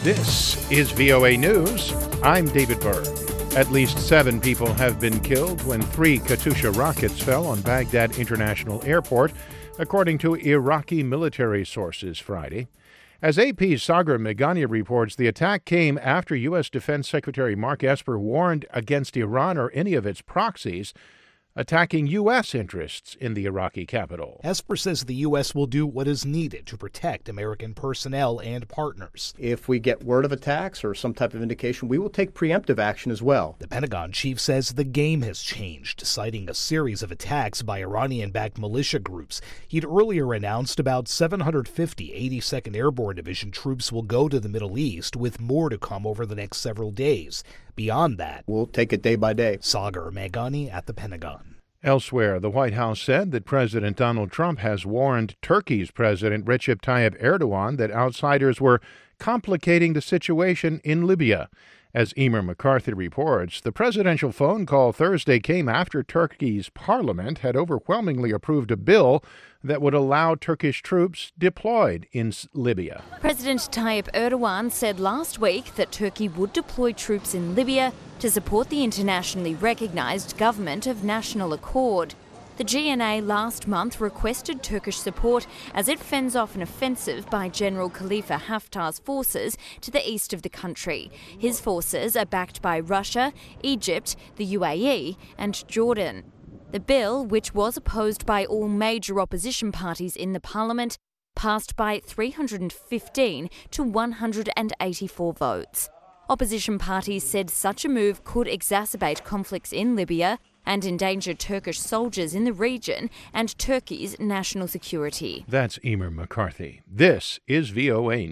This is VOA News. I'm David Berg. At least 7 people have been killed when 3 Katyusha rockets fell on Baghdad International Airport, according to Iraqi military sources Friday. As AP's Sagar Meghani reports, the attack came after U.S. Defense Secretary Mark Esper warned against Iran or any of its proxies attacking U.S. interests in the Iraqi capital. Esper says the U.S. will do what is needed to protect American personnel and partners. If we get word of attacks or some type of indication, we will take preemptive action as well. The Pentagon chief says the game has changed, citing a series of attacks by Iranian-backed militia groups. He'd earlier announced about 750 82nd Airborne Division troops will go to the Middle East, with more to come over the next several days. Beyond that, we'll take it day by day. Sagar Meghani at the Pentagon. Elsewhere, the White House said that President Donald Trump has warned Turkey's President Recep Tayyip Erdogan that outsiders were complicating the situation in Libya. As Emer McCarthy reports, the presidential phone call Thursday came after Turkey's parliament had overwhelmingly approved a bill that would allow Turkish troops deployed in Libya. President Tayyip Erdogan said last week that Turkey would deploy troops in Libya to support the internationally recognized government of national accord. The GNA last month requested Turkish support as it fends off an offensive by General Khalifa Haftar's forces to the east of the country. His forces are backed by Russia, Egypt, the UAE and Jordan. The bill, which was opposed by all major opposition parties in the parliament, passed by 315 to 184 votes. Opposition parties said such a move could exacerbate conflicts in Libya and endanger Turkish soldiers in the region and Turkey's national security. That's Emer McCarthy. This is VOA